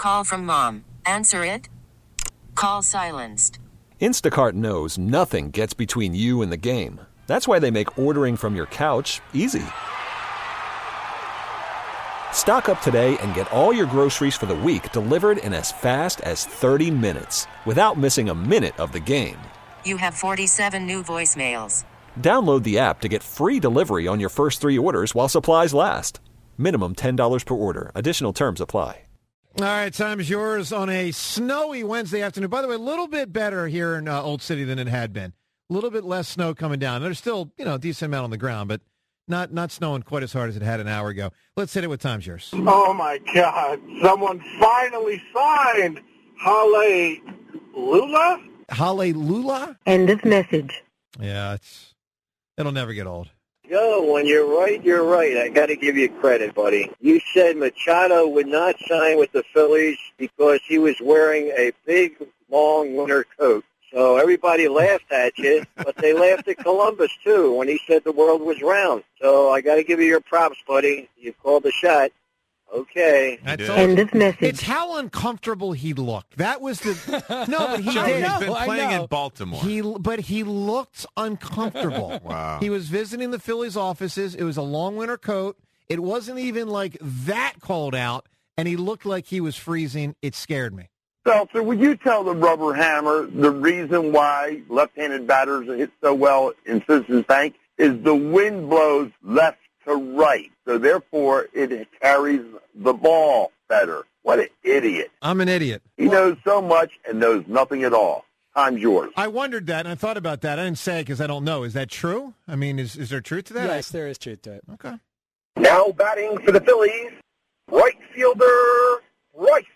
call from mom. Answer it. Call silenced. Instacart knows nothing gets between you and the game. That's why they make ordering from your couch easy. Stock up today and get all your groceries for the week delivered in as fast as 30 minutes without missing a minute of the game. You have 47 new voicemails. Download the app to get free delivery on your first 3 orders while supplies last. Minimum $10 per order. Additional terms apply. All right, time's yours on a snowy Wednesday afternoon. By the way, a little bit better here in Old City than it had been. A little bit less snow coming down. There's still, a decent amount on the ground, but not snowing quite as hard as it had an hour ago. Let's hit it with time's yours. Oh, my God. Someone finally signed Hallelujah? Hallelujah? End of message. Yeah, it'll never get old. Yo, when you're right. I got to give you credit, buddy. You said Machado would not sign with the Phillies because he was wearing a big, long winter coat. So everybody laughed at you, but they laughed at Columbus, too, when he said the world was round. So I got to give you your props, buddy. You called the shot. Okay. End of message. It's how uncomfortable he looked. That was the... No, but he did. He's been playing in Baltimore. But he looked uncomfortable. Wow. He was visiting the Phillies offices. It was a long winter coat. It wasn't even like that cold out, and he looked like he was freezing. It scared me. Seltzer, would you tell the Rubber Hammer the reason why left-handed batters hit so well in Citizens Bank is the wind blows left to right, so therefore it carries the ball better. What an idiot. I'm an idiot. He knows so much and knows nothing at all. Time's yours. I wondered that, and I thought about that. I didn't say it because I don't know. Is that true? I mean, is there truth to that? Yes, there is truth to it. Okay. Now batting for the Phillies, right fielder Royce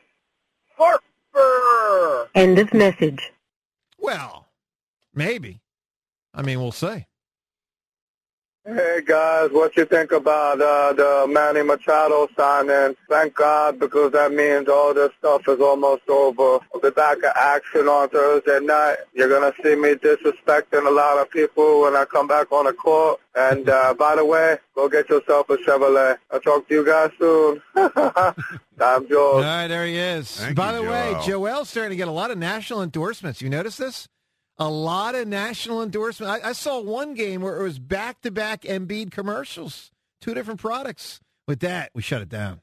Harper. End of message. Well, maybe. I mean, we'll see. Hey, guys, what you think about the Manny Machado signing? Thank God, because that means all this stuff is almost over. I'll be back at action on Thursday night. You're going to see me disrespecting a lot of people when I come back on the court. And, by the way, go get yourself a Chevrolet. I'll talk to you guys soon. Time's yours. All right, there he is. Thank By you, the way, Joel. Joel's starting to get a lot of national endorsements. You notice this? A lot of national endorsements. I saw one game where it was back-to-back Embiid commercials, 2 different products. With that, we shut it down.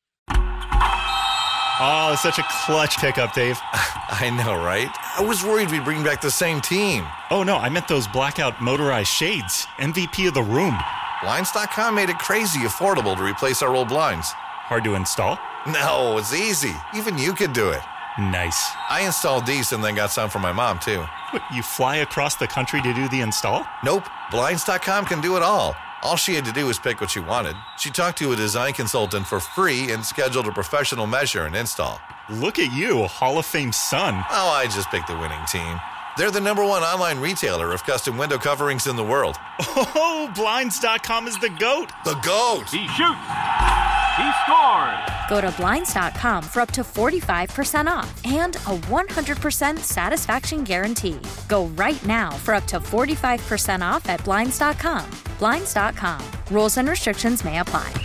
Oh, such a clutch pickup, Dave. I know, right? I was worried we'd bring back the same team. Oh, no, I meant those blackout motorized shades. MVP of the room. Blinds.com made it crazy affordable to replace our old blinds. Hard to install? No, it's easy. Even you could do it. Nice. I installed these and then got some for my mom, too. What, you fly across the country to do the install? Nope. Blinds.com can do it all. All she had to do was pick what she wanted. She talked to a design consultant for free and scheduled a professional measure and install. Look at you, Hall of Fame son. Oh, I just picked the winning team. They're the #1 online retailer of custom window coverings in the world. Oh, Blinds.com is the GOAT. The GOAT! He shoots. He scored. Go to Blinds.com for up to 45% off and a 100% satisfaction guarantee. Go right now for up to 45% off at Blinds.com. Blinds.com. Rules and restrictions may apply.